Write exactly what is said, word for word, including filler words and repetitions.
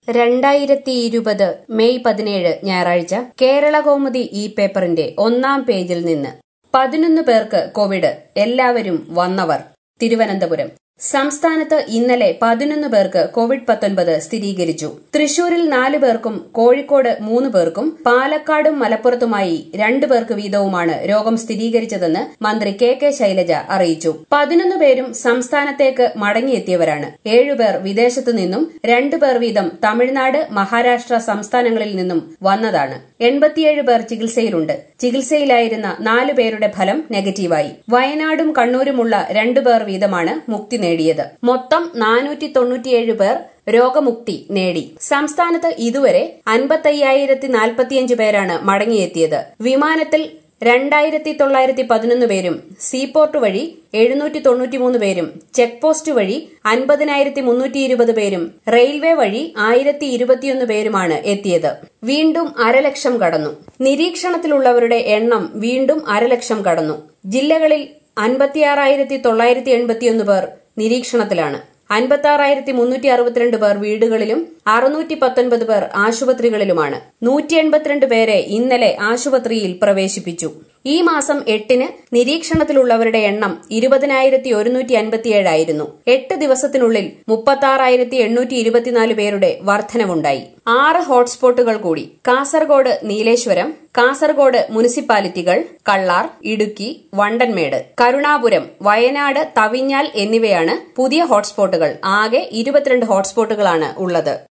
രണ്ടായിരത്തി ഇരുപത് മെയ് പതിനേഴ് ഞായറാഴ്ച കേരളകൗമുദി ഈ പേപ്പറിന്റെ ഒന്നാം പേജിൽ നിന്ന് പതിനൊന്ന് പേർക്ക് കോവിഡ്, എല്ലാവരും വന്നവർ. തിരുവനന്തപുരം സംസ്ഥാനത്ത് ഇന്നലെ പതിനൊന്ന് പേർക്ക് കോവിഡ് പത്തൊൻപത് സ്ഥിരീകരിച്ചു. തൃശൂരിൽ നാല് പേർക്കും കോഴിക്കോട് മൂന്ന് പേർക്കും പാലക്കാടും മലപ്പുറത്തുമായി രണ്ടു പേർക്ക് വീതവുമാണ് രോഗം സ്ഥിരീകരിച്ചതെന്ന് മന്ത്രി കെ കെ ശൈലജ അറിയിച്ചു. പതിനൊന്ന് പേരും സംസ്ഥാനത്തേക്ക് മടങ്ങിയെത്തിയവരാണ്. ഏഴുപേർ വിദേശത്തു നിന്നും രണ്ടു പേർ വീതം തമിഴ്നാട്, മഹാരാഷ്ട്ര സംസ്ഥാനങ്ങളിൽ നിന്നും വന്നതാണ്. എൺപത്തിയേഴ് പേർ ചികിത്സയിലുണ്ട്. ചികിത്സയിലായിരുന്ന നാലു പേരുടെ ഫലം നെഗറ്റീവായി. വയനാടും കണ്ണൂരുമുള്ള രണ്ടുപേർ വീതമാണ് മുക്തി നേടിയത്. മൊത്തം നാനൂറ്റി തൊണ്ണൂറ്റിയേഴ് പേർ രോഗമുക്തി നേടി. സംസ്ഥാനത്ത് ഇതുവരെ അൻപത്തയ്യായിരത്തി നാൽപ്പത്തിയഞ്ച് പേരാണ് മടങ്ങിയെത്തിയത്. വിമാനത്തിൽ രണ്ടായിരത്തി തൊള്ളായിരത്തി പതിനൊന്ന് പേരും സീപോർട്ട് വഴി എഴുന്നൂറ്റി തൊണ്ണൂറ്റിമൂന്ന് പേരും ചെക്ക് പോസ്റ്റ് വഴി അൻപതിനായിരത്തി മുന്നൂറ്റി ഇരുപത് പേരും റെയിൽവേ വഴി ആയിരത്തി ഇരുപത്തിയൊന്ന് പേരുമാണ് എത്തിയത്. വീണ്ടും അരലക്ഷം കടന്നു. നിരീക്ഷണത്തിലുള്ളവരുടെ എണ്ണം വീണ്ടും അരലക്ഷം കടന്നു. ജില്ലകളിൽ അൻപത്തിയാറായിരത്തി തൊള്ളായിരത്തി എൺപത്തിയൊന്ന് പേർ നിരീക്ഷണത്തിലാണ്. അൻപത്തി ആറായിരത്തി മുന്നൂറ്റി അറുപത്തിരണ്ട് പേർ വീടുകളിലും അറുന്നൂറ്റി പത്തൊൻപത് പേർ ആശുപത്രികളിലുമാണ്. നൂറ്റി എൺപത്തിരണ്ട് പേരെ ഇന്നലെ ആശുപത്രിയിൽ പ്രവേശിപ്പിച്ചു. ഈ മാസം എട്ടിന് നിരീക്ഷണത്തിലുള്ളവരുടെ എണ്ണം ഇരുപതിനായിരത്തി ഒരുന്നൂറ്റി അൻപത്തിയേഴായിരുന്നു. എട്ട് ദിവസത്തിനുള്ളിൽ മുപ്പത്തി ആറായിരത്തി എണ്ണൂറ്റി ഇരുപത്തിനാല് പേരുടെ വർധനവുണ്ടായി. ആറ് ഹോട്ട്സ്പോട്ടുകൾ കൂടി. കാസർഗോഡ് നീലേശ്വരം, കാസർഗോഡ് മുനിസിപ്പാലിറ്റികൾ കള്ളാർ, ഇടുക്കി, വണ്ടൻമേട്, കരുണാപുരം, വയനാട്, തവിഞ്ഞാൽ എന്നിവയാണ് പുതിയ ഹോട്ട്സ്പോട്ടുകൾ. ആകെ ഇരുപത്തിരണ്ട് ഹോട്ട്സ്പോട്ടുകളാണ് ഉള്ളത്.